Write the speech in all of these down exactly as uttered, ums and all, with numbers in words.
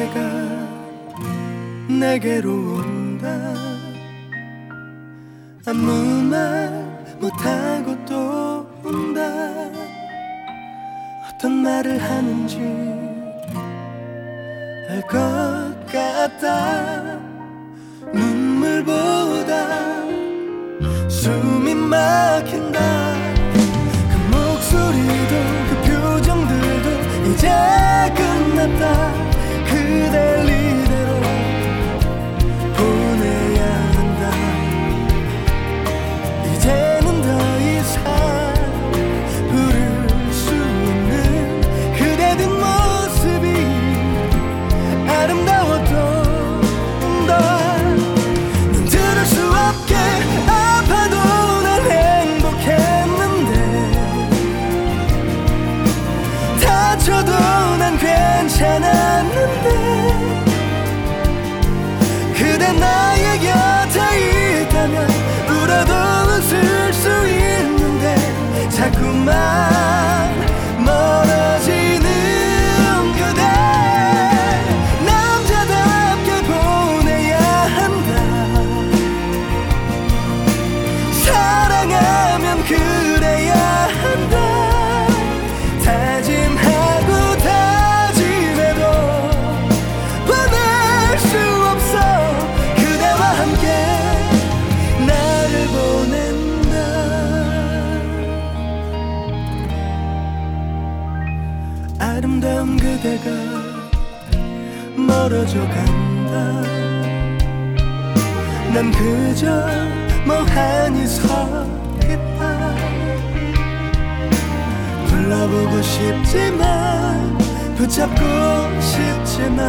그대가 내게로 온다. 아무 말 못하고 또 온다. 어떤 말을 하는지 알 것 같다. 눈물보다 숨이 막힌다. 그 목소리도 그 표정들도 이제 끝났다. 그댈 이대로 보내야 한다. 이제는 더 이상 부를 수 없는 그대 뒷모습이 아름다웠던 넌 들을 수 없게 아파도 난 행복했는데 다쳐도 난 괜찮았는데 그대 나의 곁에 있다면 울어도 웃을 수 있는데 자꾸만 멀어지는 그대. 남자답게 보내야 한다. 사랑하면 그래야 한다. 다짐하고 다짐해도 보낼 수 없어. 그대와 함께 나를 보낸다. 아름다운 그대가 멀어져 간다. 난 그저 멍하니 서 있다. 불러보고 싶지만 붙잡고 싶지만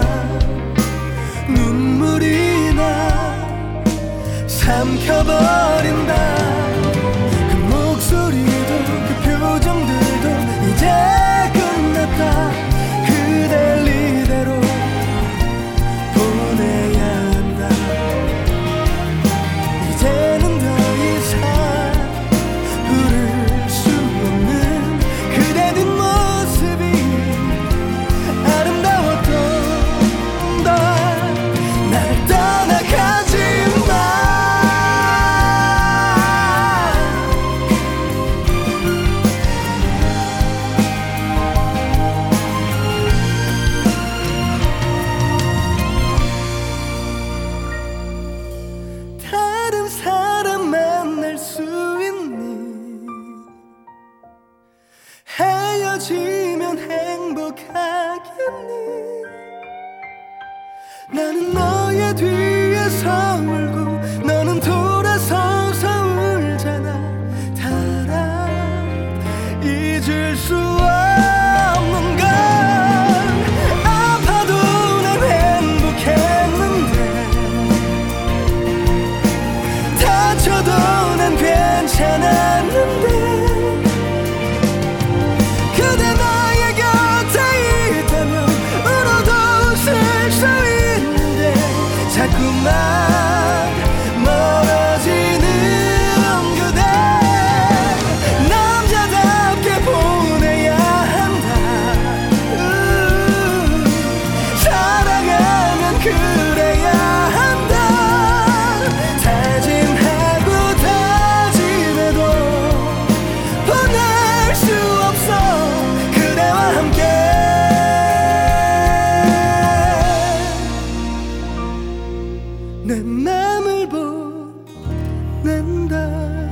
눈물이 나 삼켜버린다. 그 목소리도 그 표정들도 이제 끝났다. 그댈 이대로 보내야 한다. 이제는 더 이상 부를 수 없는 그대 뒷모습이 아름다웠던 날 떠나가지 마. 다른 사람 만날 수 있니? 헤어지면 행복하겠니? 나는 너의 뒤에서 울고 너는 돌아서서 울잖아. 달아 잊을 수 없는 건 아파도 난 행복했는데 다쳐도 난 괜찮았는데 그대 나의 곁에 있다면 울어도 웃을 수 있는데 자꾸만 멀어지는 그대. 남자답게 보내야 한다. 음, 사랑하면 그래야 한다. 다짐하고 다짐해도 보낼 수 없어. 그대와 함께 내 맘을 보낸다.